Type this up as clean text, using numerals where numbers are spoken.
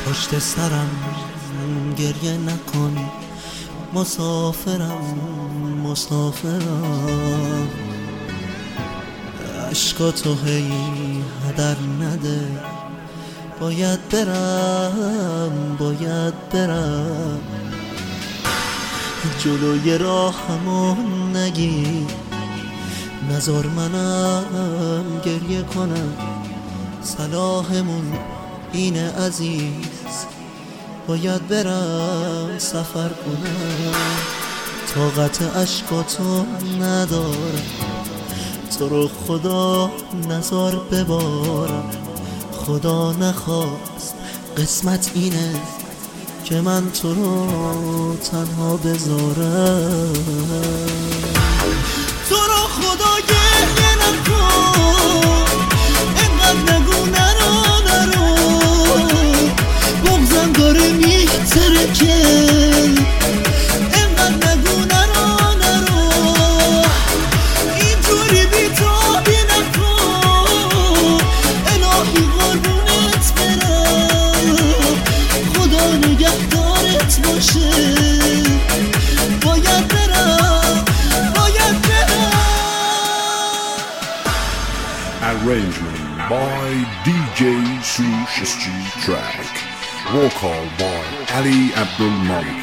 پشت سرم گریه نکن، مسافرم مسافرم. عشقاتو هی هدر نده، باید برم باید برم. جلوی راهمو نگیر، نذار منم گریه کنم. صلاحمون اینه عزیز، باید برم سفر کنم. طاقت عشقاتو ندارم، تو رو خدا نذار ببارم. خدا نخواست قسمت اینه که من تو رو تنها بذارم. تو رو خدا گریه نکن، اینقدر نگو نرو نرو. بغضم داره میترکه، اینقدر نگو نرو نرو. اینجوری بی‌تابی نکن، الهی قربونت برم. خدا نگهدارت باشه، باید برم باید برم. Arrangement by DJ Sush Street Track. Vocal by Ali Abdul Malik.